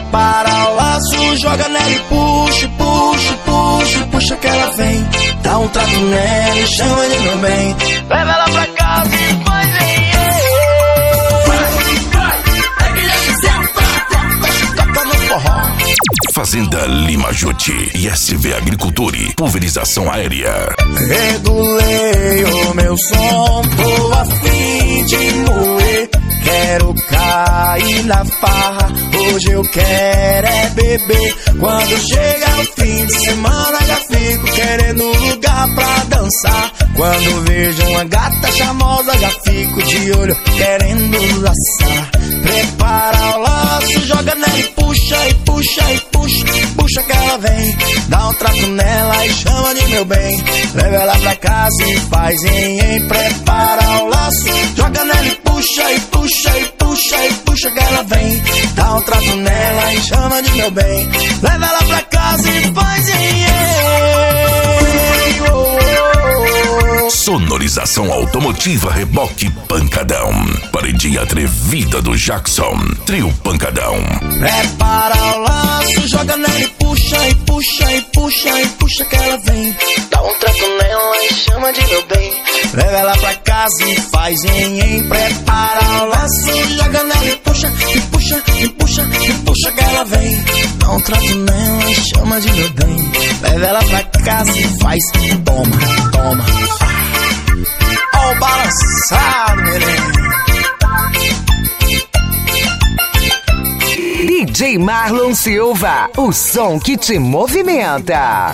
Prepara o laço, joga nela e puxa, puxa, puxa, puxa que ela vem. Dá um trato nela e chama de meu bem. Leva ela pra casa e faz Fazenda Lima Juti e SV Agricultura, pulverização aérea. Regulei o meu som, tô a fim de moer. Quero cair na farra, hoje eu quero é beber. Quando chega o fim de semana já fico querendo lugar pra dançar. Quando vejo uma gata charmosa já fico de olho querendo laçar. Prepara o laço, joga nela e puxa, e puxa, e puxa, puxa que ela vem. Dá um trato nela e chama de meu bem. Leva ela pra casa e faz em. Prepara o laço, joga nela e puxa, e puxa, e puxa, e puxa que ela vem. Dá um trato nela e chama de meu bem. Leva ela pra casa e faz em. Sonorização automotiva Reboque Pancadão. Paredinha atrevida do Jackson. Trio Pancadão. Prepara o laço, joga nela e puxa, e puxa, e puxa, e puxa que ela vem. Dá um trato nela e chama de meu bem. Leva ela pra casa e faz em. Prepara o laço, joga nela e puxa, e puxa, e puxa, e puxa que ela vem. Dá um trato nela e chama de meu bem. Leva ela pra casa e faz. Toma, toma. Ó o balançado, menino. DJ Marlon Silva, o som que te movimenta.